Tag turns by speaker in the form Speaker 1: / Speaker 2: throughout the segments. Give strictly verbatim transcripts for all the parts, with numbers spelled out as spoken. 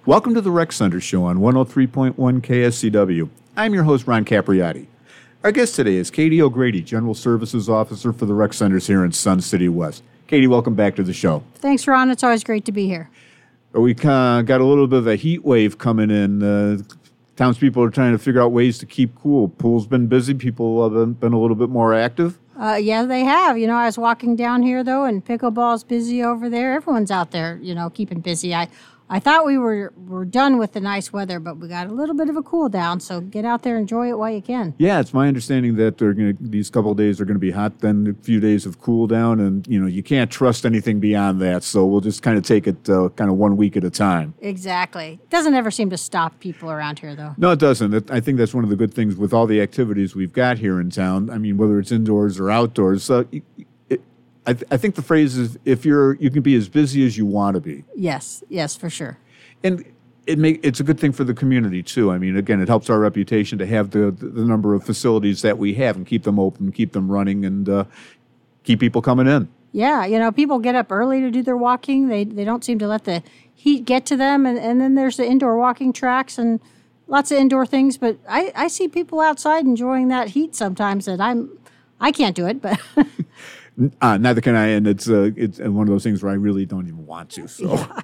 Speaker 1: Welcome to the Rec Center Show on one oh three point one K S C W. I'm your host, Ron Capriotti. Our guest today is Katie O'Grady, General Services Officer for the Rec Centers here in Sun City West. Katie, welcome back to the show.
Speaker 2: Thanks, Ron. It's always great to be here.
Speaker 1: We uh, got a little bit of a heat wave coming in. Uh, townspeople are trying to figure out ways to keep cool. Pool's been busy. People have been, been a little bit more active.
Speaker 2: Uh, yeah, they have. You know, I was walking down here, though, and pickleball's busy over there. Everyone's out there, you know, keeping busy. I I thought we were, were done with the nice weather, but we got a little bit of a cool down, so get out there and enjoy it while you can.
Speaker 1: Yeah, it's my understanding that they're gonna, these couple of days are going to be hot, then a few days of cool down, and, you know, you can't trust anything beyond that, so we'll just kind of take it uh, kind of one week at a time.
Speaker 2: Exactly. Doesn't ever seem to stop people around here, though.
Speaker 1: No, it doesn't. I think that's one of the good things with all the activities we've got here in town. I mean, whether it's indoors or outdoors, uh, it, I, th- I think the phrase is, if you're, you can be as busy as you want to be.
Speaker 2: Yes, yes, for sure.
Speaker 1: And it make, it's a good thing for the community, too. I mean, again, it helps our reputation to have the, the number of facilities that we have and keep them open, keep them running, and uh, keep people coming in.
Speaker 2: Yeah, you know, people get up early to do their walking. They they don't seem to let the heat get to them. And, and then there's the indoor walking tracks and lots of indoor things. But I, I see people outside enjoying that heat sometimes that I'm, I can't do it, but...
Speaker 1: uh, neither can I, and it's, uh, it's one of those things where I really don't even want to, so...
Speaker 2: Yeah.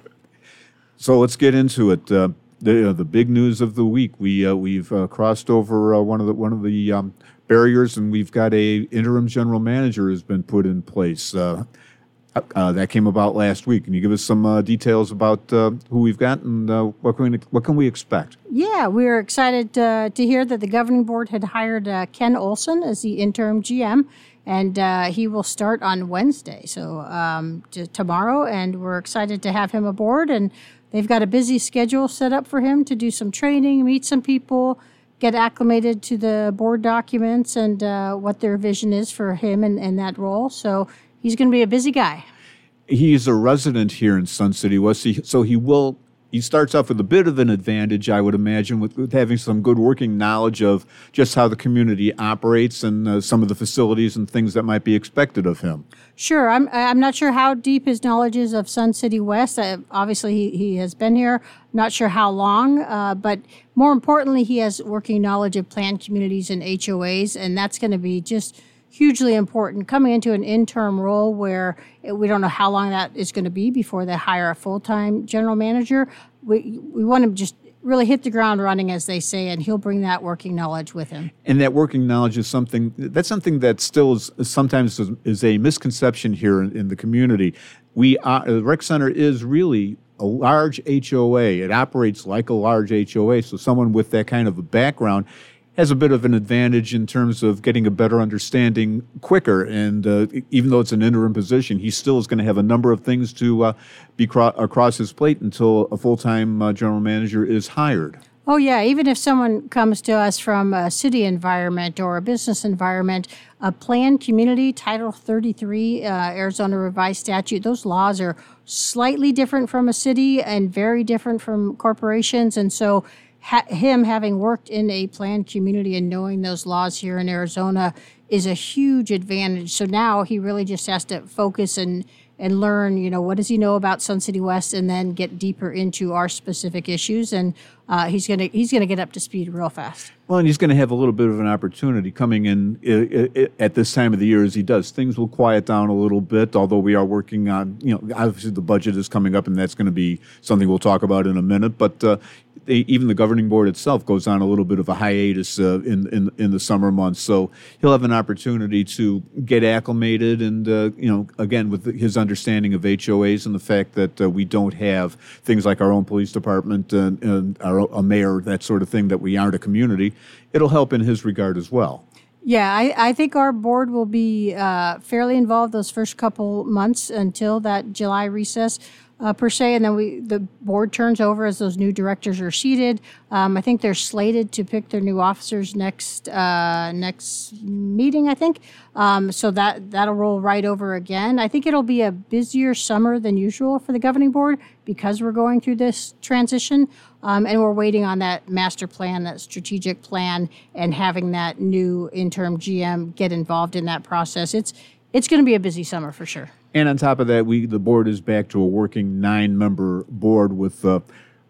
Speaker 1: So let's get into it. Uh, the uh, the big news of the week. We uh, we've uh, crossed over uh, one of the one of the um, barriers, and we've got a interim general manager has been put in place. Uh, uh, that came about last week. Can you give us some uh, details about uh, who we've got and uh, what can we, what can we expect?
Speaker 2: Yeah, we're excited uh, to hear that the governing board had hired uh, Ken Olson as the interim G M. And uh, he will start on Wednesday, so um, t- tomorrow, and we're excited to have him aboard. And they've got a busy schedule set up for him to do some training, meet some people, get acclimated to the board documents and uh, what their vision is for him and, and that role. So he's going to be a busy guy.
Speaker 1: He's a resident here in Sun City West, so he will... He starts off with a bit of an advantage, I would imagine, with, with having some good working knowledge of just how the community operates and uh, some of the facilities and things that might be expected of him.
Speaker 2: Sure. I'm I'm not sure how deep his knowledge is of Sun City West. Uh, obviously, he, he has been here. Not sure how long, uh, but more importantly, he has working knowledge of planned communities and H O As, and that's going to be just hugely important coming into an interim role where we don't know how long that is going to be before they hire a full-time general manager. We we want to just really hit the ground running, as they say, and he'll bring that working knowledge with him.
Speaker 1: And that working knowledge is something that's something that still is sometimes is, is a misconception here in, in the community. We are, the Rec Center is really a large H O A. It operates like a large H O A, so someone with that kind of a background has a bit of an advantage in terms of getting a better understanding quicker. And uh, even though it's an interim position, he still is going to have a number of things to uh, be cro- across his plate until a full-time uh, general manager is hired.
Speaker 2: Oh, yeah. Even if someone comes to us from a city environment or a business environment, a planned community, Title thirty-three, uh, Arizona Revised Statute, those laws are slightly different from a city and very different from corporations. And so Ha- him having worked in a planned community and knowing those laws here in Arizona is a huge advantage. So now he really just has to focus and, and learn, you know, what does he know about Sun City West, and then get deeper into our specific issues. And uh, he's gonna he's gonna get up to speed real fast.
Speaker 1: Well, and he's going to have a little bit of an opportunity coming in uh, uh, at this time of the year as he does. Things will quiet down a little bit, although we are working on, you know, obviously the budget is coming up, and that's going to be something we'll talk about in a minute. But uh, they, even the governing board itself goes on a little bit of a hiatus uh, in, in in the summer months. So he'll have an opportunity to get acclimated and, uh, you know, again, with his understanding of H O As and the fact that uh, we don't have things like our own police department and, and our, a mayor, that sort of thing, that we aren't a community. It'll help in his regard as well.
Speaker 2: Yeah, I, I think our board will be uh, fairly involved those first couple months until that July recess. Uh, per se, and then we the board turns over as those new directors are seated. Um, I think they're slated to pick their new officers next uh, next meeting, I think. Um, so that, that'll roll right over again. I think it'll be a busier summer than usual for the governing board because we're going through this transition, um, and we're waiting on that master plan, that strategic plan, and having that new interim G M get involved in that process. It's it's going to be a busy summer for sure.
Speaker 1: And on top of that, we the board is back to a working nine-member board with uh,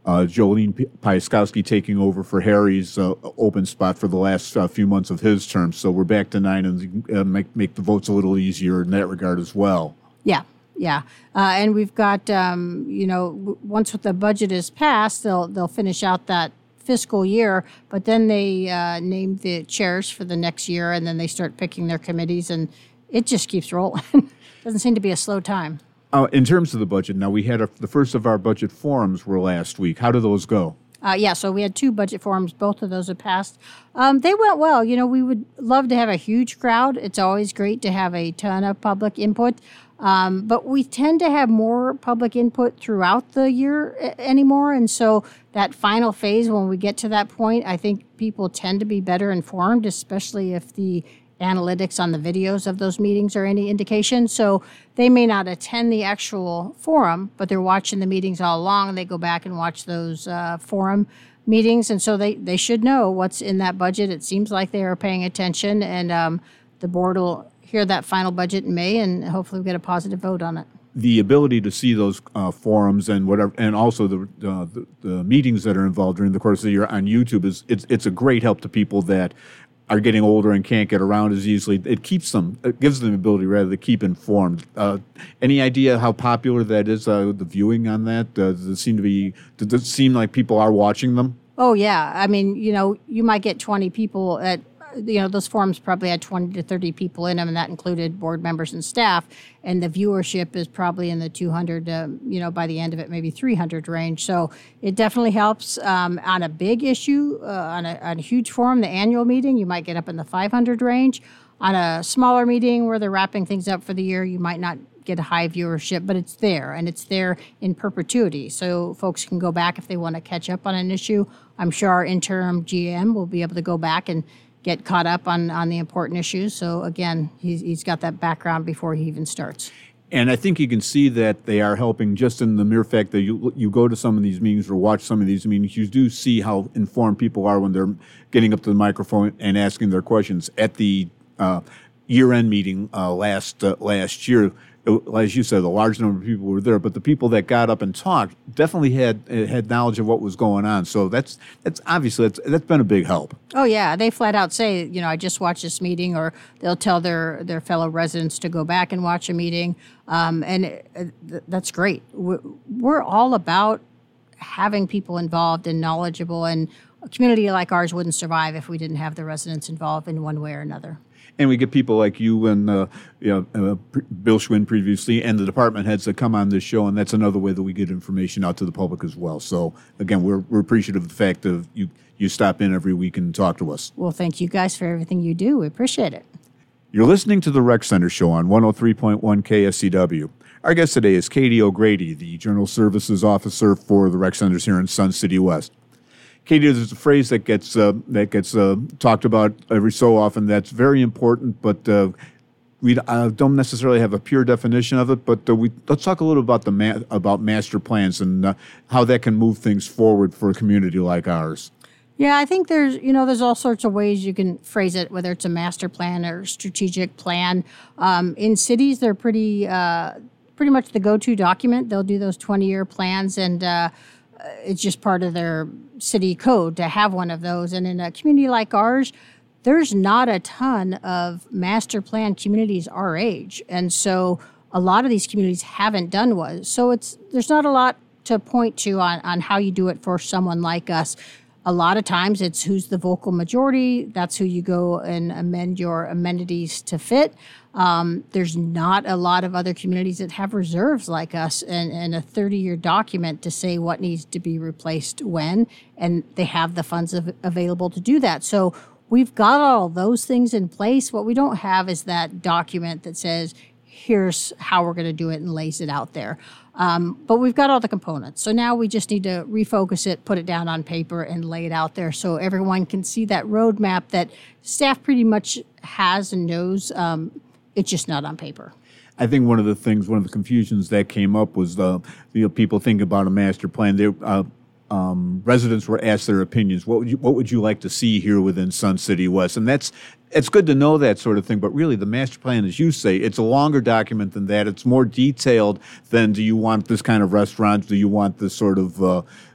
Speaker 1: uh, Jolene P- Piaskowski taking over for Harry's uh, open spot for the last uh, few months of his term. So we're back to nine and uh, make, make the votes a little easier in that regard as well.
Speaker 2: Yeah. Yeah, uh, and we've got, um, you know, w- once the budget is passed, they'll they'll finish out that fiscal year, but then they uh, name the chairs for the next year, and then they start picking their committees, and it just keeps rolling. Doesn't seem to be a slow time.
Speaker 1: Uh, in terms of the budget, now we had a, the first of our budget forums were last week. How do those go?
Speaker 2: Uh, yeah, so we had two budget forums. Both of those have passed. Um, they went well. You know, we would love to have a huge crowd. It's always great to have a ton of public input. Um, but we tend to have more public input throughout the year a- anymore. And so that final phase, when we get to that point, I think people tend to be better informed, especially if the analytics on the videos of those meetings are any indication. So they may not attend the actual forum, but they're watching the meetings all along, and they go back and watch those uh, forum meetings. And so they, they should know what's in that budget. It seems like they are paying attention, and um, the board will hear that final budget in May, and hopefully we'll get a positive vote on it.
Speaker 1: The ability to see those uh, forums and whatever, and also the, uh, the the meetings that are involved during the course of the year on YouTube is it's it's a great help to people that are getting older and can't get around as easily. It keeps them, it gives them the ability rather to keep informed. Uh, any idea how popular that is? Uh, the viewing on that uh, does it seem to be? Does it seem like people are watching them?
Speaker 2: Oh yeah, I mean, you know, you might get twenty people at. You know, those forums probably had twenty to thirty people in them, and that included board members and staff. And the viewership is probably in the two hundred, uh, you know, by the end of it, maybe three hundred range. So it definitely helps um, on a big issue, uh, on, a, on a huge forum, the annual meeting, you might get up in the five hundred range. On a smaller meeting where they're wrapping things up for the year, you might not get a high viewership, but it's there, and it's there in perpetuity. So folks can go back if they want to catch up on an issue. I'm sure our interim G M will be able to go back and get caught up on, on the important issues. So again, he's, he's got that background before he even starts.
Speaker 1: And I think you can see that they are helping just in the mere fact that you you go to some of these meetings or watch some of these meetings. You do see how informed people are when they're getting up to the microphone and asking their questions. At the uh, year-end meeting uh, last uh, last year, as you said, a large number of people were there, but the people that got up and talked definitely had had knowledge of what was going on. So that's that's obviously that's, that's been a big help.
Speaker 2: Oh yeah, they flat out say, you know, I just watched this meeting, or they'll tell their their fellow residents to go back and watch a meeting, um, and it, it, that's great. We're, we're all about having people involved and knowledgeable, and a community like ours wouldn't survive if we didn't have the residents involved in one way or another.
Speaker 1: And we get people like you and uh, you know, uh, P- Bill Schwinn previously, and the department heads that come on this show, and that's another way that we get information out to the public as well. So again, we're we're appreciative of the fact that you you stop in every week and talk to us.
Speaker 2: Well, thank you guys for everything you do. We appreciate it.
Speaker 1: You're listening to the Rec Center Show on one oh three point one K S C W. Our guest today is Katie O'Grady, the General Services Officer for the Rec Centers here in Sun City West. Katie, there's a phrase that gets uh, that gets uh, talked about every so often that's very important, but uh, we uh, don't necessarily have a pure definition of it. But uh, we let's talk a little about the ma- about master plans and uh, how that can move things forward for a community like ours.
Speaker 2: Yeah, I think there's, you know, there's all sorts of ways you can phrase it, whether it's a master plan or strategic plan. Um, in cities, they're pretty uh, pretty much the go-to document. They'll do those twenty-year plans, and uh, it's just part of their city code to have one of those. And in a community like ours, there's not a ton of master plan communities our age. And so a lot of these communities haven't done one. So it's there's not a lot to point to on, on how you do it for someone like us. A lot of times it's who's the vocal majority. That's who you go and amend your amenities to fit. Um, there's not a lot of other communities that have reserves like us and, and a thirty-year document to say what needs to be replaced when, and they have the funds av- available to do that. So we've got all those things in place. What we don't have is that document that says, here's how we're going to do it, and lays it out there. Um, but we've got all the components. So now we just need to refocus it, put it down on paper, and lay it out there so everyone can see that roadmap that staff pretty much has and knows. Um, it's just not on paper.
Speaker 1: I think one of the things, one of the confusions that came up was uh, you know, people think about a master plan. They, uh, um, residents were asked their opinions. What would you What would you like to see here within Sun City West? And that's it's good to know that sort of thing. But really, the master plan, as you say, it's a longer document than that. It's more detailed than, do you want this kind of restaurant? Do you want this sort of uh,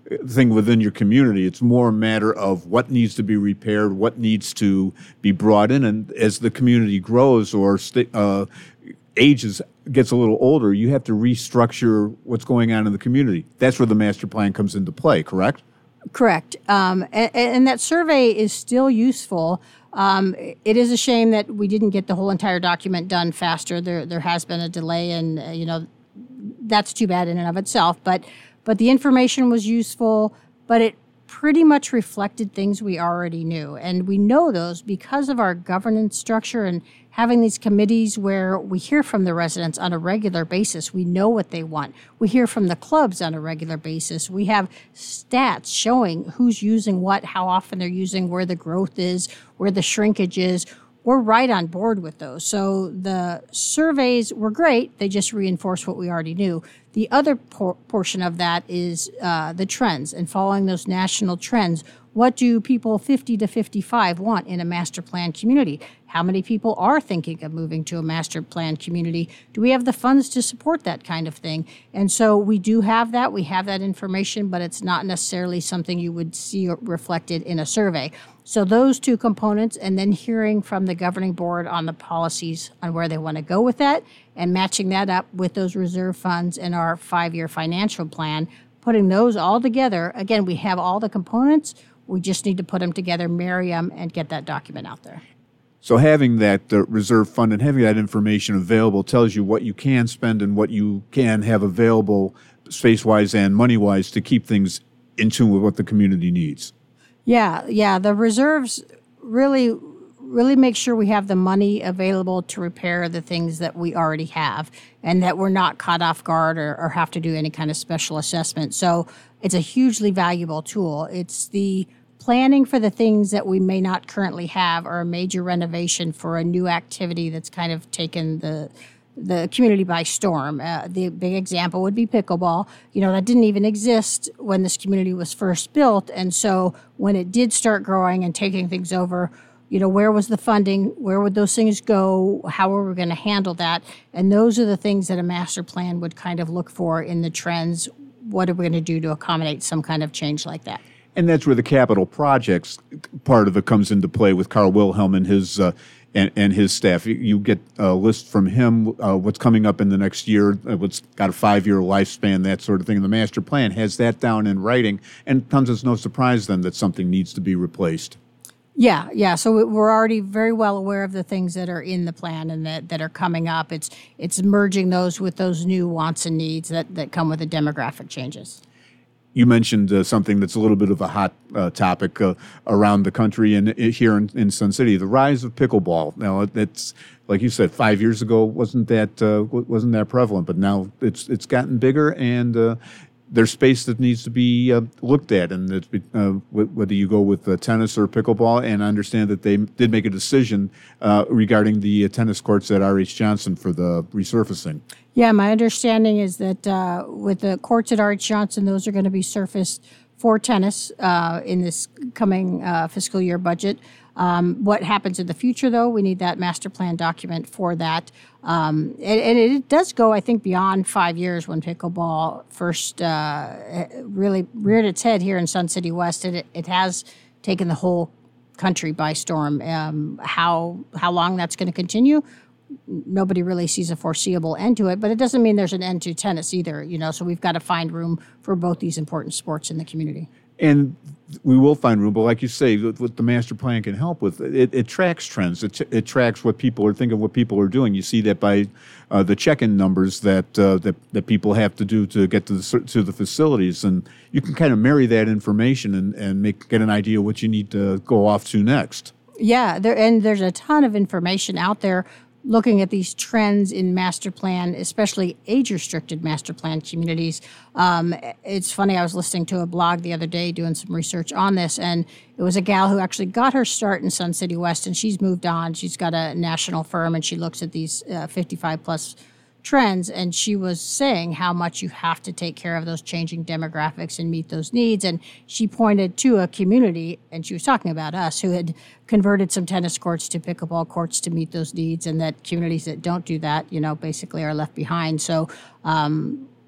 Speaker 1: thing within your community. It's more a matter of what needs to be repaired, what needs to be brought in. And as the community grows or st- uh, ages, gets a little older, you have to restructure what's going on in the community. That's where the master plan comes into play, correct?
Speaker 2: Correct. Um, and, and that survey is still useful. Um, it is a shame that we didn't get the whole entire document done faster. There, there has been a delay, and uh, you know, that's too bad in and of itself. But, but the information was useful. But it pretty much reflected things we already knew, and we know those because of our governance structure and having these committees where we hear from the residents on a regular basis. We know what they want. We hear from the clubs on a regular basis. We have stats showing who's using what, how often they're using, where the growth is, where the shrinkage is. We're right on board with those. So the surveys were great. They just reinforce what we already knew. The other por- portion of that is uh, the trends and following those national trends. What do people fifty to fifty-five want in a master plan community? How many people are thinking of moving to a master plan community? Do we have the funds to support that kind of thing? And so we do have that. We have that information, but it's not necessarily something you would see reflected in a survey. So those two components, and then hearing from the governing board on the policies on where they want to go with that, and matching that up with those reserve funds in our five-year financial plan, putting those all together. Again, we have all the components. We just need to put them together, marry them, and get that document out there.
Speaker 1: So having that uh, reserve fund and having that information available tells you what you can spend and what you can have available space-wise and money-wise to keep things in tune with what the community needs.
Speaker 2: Yeah, yeah. The reserves really, really make sure we have the money available to repair the things that we already have and that we're not caught off guard or, or have to do any kind of special assessment. So it's a hugely valuable tool. It's the planning for the things that we may not currently have or a major renovation for a new activity that's kind of taken the the community by storm. Uh, the big example would be pickleball. You know, that didn't even exist when this community was first built. And so when it did start growing and taking things over, you know, where was the funding? Where would those things go? How are we going to handle that? And those are the things that a master plan would kind of look for in the trends. What are we going to do to accommodate some kind of change like that?
Speaker 1: And that's where the capital projects part of it comes into play with Carl Wilhelm and his uh, and, and his staff. You, you get a list from him, uh, what's coming up in the next year, uh, what's got a five-year lifespan, that sort of thing. And the master plan has that down in writing, and it comes as no surprise then that something needs to be replaced.
Speaker 2: Yeah, yeah. So we're already very well aware of the things that are in the plan and that, that are coming up. It's it's merging those with those new wants and needs that, that come with the demographic changes.
Speaker 1: You mentioned uh, something that's a little bit of a hot uh, topic uh, around the country and uh, here in, in Sun City, the rise of pickleball. Now, it's like you said, five years ago wasn't that uh, wasn't that prevalent, but now it's it's gotten bigger, and uh, there's space that needs to be uh, looked at, and it's, uh, whether you go with uh, tennis or pickleball. And I understand that they did make a decision uh, regarding the uh, tennis courts at R H Johnson for the resurfacing.
Speaker 2: Yeah, my understanding is that uh, with the courts at R H Johnson, those are going to be surfaced for tennis uh, in this coming uh, fiscal year budget. Um, what happens in the future, though, we need that master plan document for that. Um, and, and it does go, I think, beyond five years when pickleball first uh, really reared its head here in Sun City West. It, it has taken the whole country by storm. Um, how how long that's going to continue, nobody really sees a foreseeable end to it, but it doesn't mean there's an end to tennis either, you know, so we've got to find room for both these important sports in the community.
Speaker 1: And we will find room, but like you say, what the master plan can help with, it, it tracks trends. It, it tracks what people are thinking, what people are doing. You see that by uh, the check-in numbers that, uh, that that people have to do to get to the to the facilities, and you can kind of marry that information and, and make get an idea what you need to go off to next. Yeah,
Speaker 2: there and there's a ton of information out there looking at these trends in master plan, especially age-restricted master plan communities. Um, it's funny, I was listening to a blog the other day doing some research on this, and it was a gal who actually got her start in Sun City West, and she's moved on. She's got a national firm, and she looks at these uh, fifty-five plus trends, and she was saying how much you have to take care of those changing demographics and meet those needs. And she pointed to a community, and she was talking about us, who had converted some tennis courts to pickleball courts to meet those needs, and that communities that don't do that, you know, basically are left behind. So, um,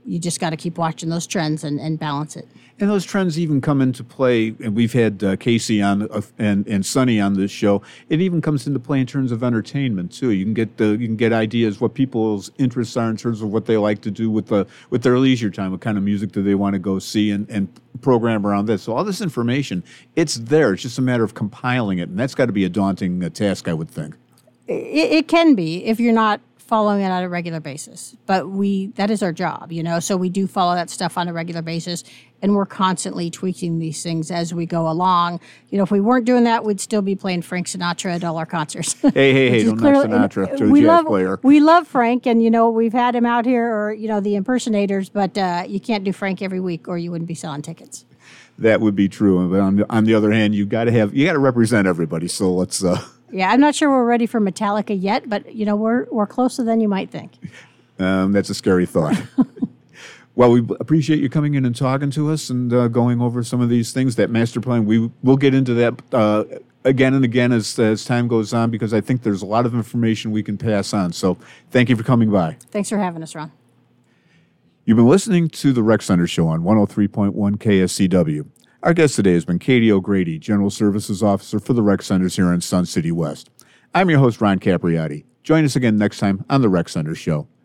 Speaker 2: you just got to keep watching those trends and, and balance it.
Speaker 1: And those trends even come into play, and we've had uh, Casey on uh, and and Sonny on this show. It even comes into play in terms of entertainment too. You can get the you can get ideas what people's interests are in terms of what they like to do with the with their leisure time. What kind of music do they want to go see and, and program around this? So all this information, it's there. It's just a matter of compiling it, and that's got to be a daunting uh, task, I would think.
Speaker 2: It, it can be if you're not following it on a regular basis, but we that is our job, you know. So we do follow that stuff on a regular basis, and we're constantly tweaking these things as we go along. You know, if we weren't doing that, we'd still be playing Frank Sinatra at all our concerts.
Speaker 1: Hey, hey, hey! Don't knock Sinatra to the
Speaker 2: we
Speaker 1: jazz
Speaker 2: love,
Speaker 1: player.
Speaker 2: We love Frank, and you know we've had him out here, or you know the impersonators, but uh, you can't do Frank every week, or you wouldn't be selling tickets.
Speaker 1: That would be true. But on the, on the other hand, you got to have you got to represent everybody. So let's. Uh,
Speaker 2: Yeah, I'm not sure we're ready for Metallica yet, but you know we're we're closer than you might think.
Speaker 1: Um, that's a scary thought. Well, we appreciate you coming in and talking to us and uh, going over some of these things. That master plan, we will get into that uh, again and again as as time goes on, because I think there's a lot of information we can pass on. So thank you for coming by.
Speaker 2: Thanks for having us, Ron.
Speaker 1: You've been listening to the Rec Center Show on one oh three point one K S C W. Our guest today has been Katie O'Grady, General Services Officer for the Rec Centers here in Sun City West. I'm your host, Ron Capriotti. Join us again next time on the Rec Center Show.